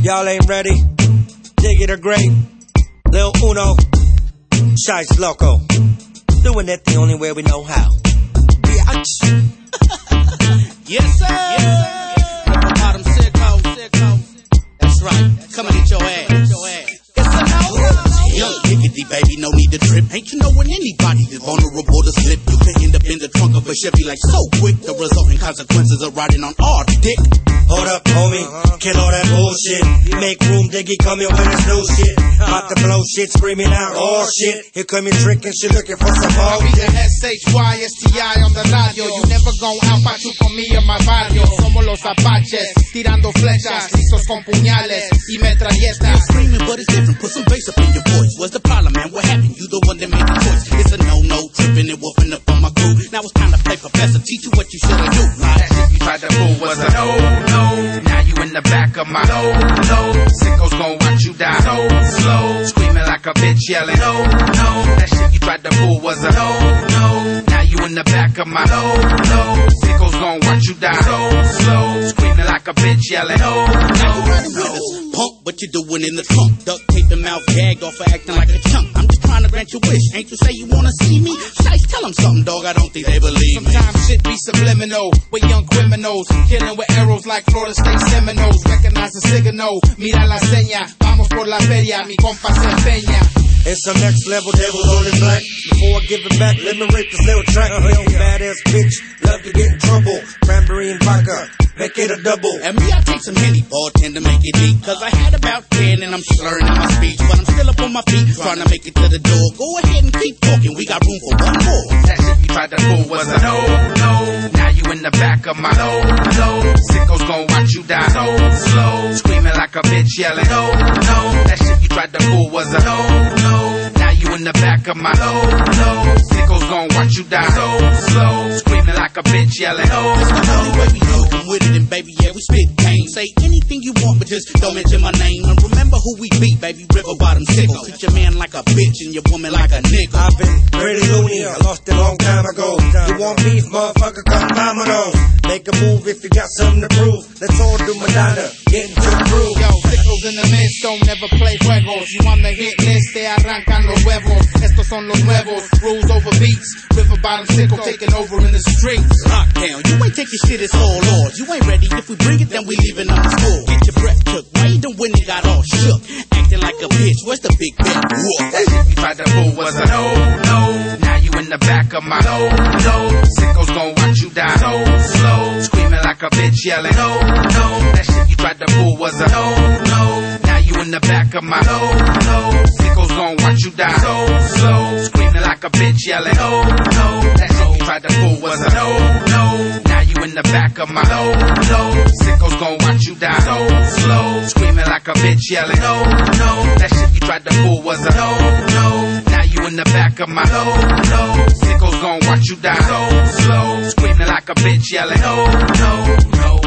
Y'all ain't ready? Dig it or great. Lil Uno, Shice Loco. Doing it the only way we know how. Yes, sir. Bottom sicko. That's right. Coming at your ass. Young Diggity, baby, no need to trip. Ain't you knowing anybody is vulnerable to slip? You can end up in the trunk of a Chevy like so quick. The resulting consequences of riding on our dick. Hold up, homie, kill all that bullshit. Make room, Diggy, come here with this new shit. About to blow shit, screaming out, oh shit. Here come your trick and she looking for some more. We the SHYSTI on the radio. You never gon' outfight you con mi en my barrio. Somos los apaches, tirando flechas, listos con puñales y metralletas. You're screaming, but it's different. Put some bass up in your voice. What's the problem, man? What happened? You the one that made the choice. It's a no-no, tripping and whooping up on my crew. Now it's time to play professor, teach you what you should have do. That shit you tried to fool was a no-no. Now you in the back of my no-no. Sickos gon' watch you die so slow. Screaming like a bitch yelling no-no. That shit you tried to fool was a no-no. Now you in the back of my no-no. Sickos gon' watch you die so slow. Screaming like a bitch yelling no-no. Now you riding with us, punk, what you doing in the trunk? Duct tape and mouth gagged off for acting like a chunk. I'm just trying to grant your wish. Ain't you say you wanna see me? Shice, tell them something, dog. I don't think they believe me. Sometimes shit be subliminal with young criminals, killing with arrows like Florida State Seminoles. Recognize the signal, mira la seña. Vamos por la feria, mi compa se empeña. It's some next level devil on his black. Before I give it back, let me rape this little track. Yo, badass bitch, love to get in trouble. Cranberry and vodka, make it a double. And me, I take some Henny, bartend to make it deep. Cause I had about 10 and I'm slurring in my speech. But I'm still up on my feet, trying to make it to the door. Go ahead and keep talking, we got room for one more. That shit you tried to fool was a no-no. Now you in the back of my no-no. Sickos gon' watch you die so slow. Screaming like a bitch yelling no-no. That shit you tried to fool was a no-no. Now you in the back of my no-no. Sickos gon' watch you die so slow. Screaming like a bitch yelling no-no. That's the only way we do. Come with it and baby, yeah, we spit game. Say anything you want, but just don't mention my name. And remember who we beat, baby, River Bottom Sickle. Treat your man like a bitch and your woman like a nigga. I've been pretty loony, I lost it a long time ago. You want beef, motherfucker, come vámonos. Make a move if you got something to prove. Let's all do Madonna, get into the groove. Yo, sickos in the midst, don't never play juegos. You on the hit list, te arrancan los huevos. Estos son los nuevos, rules over beats. River Bottom Sickle taking over in the streets. Lockdown, you ain't taking shit, it's all ours. You ain't ready, if we bring it, then we leaving on the floor. Get your breath took, why you done when it got all shook? Acting like a bitch, where's the big bet? That shit you tried to fool was a no-no. Now you in the back of my no-no. Sickos gon' watch you die so slow. Screaming like a bitch yelling no-no. That shit you tried to fool was a no-no. Now you in the back of my no-no. Sickos gon' watch you die so slow. Screaming like a bitch yelling no-no. That shit you tried to fool was a no-no. Now you in the back of my no-no. Sickos gon' watch you die so slow. Screaming like a bitch yelling no-no. That shit you tried to fool was a no-no. Now you in the back of my no-no. Sickos gon' watch you die so slow. Screaming like a bitch yelling no-no.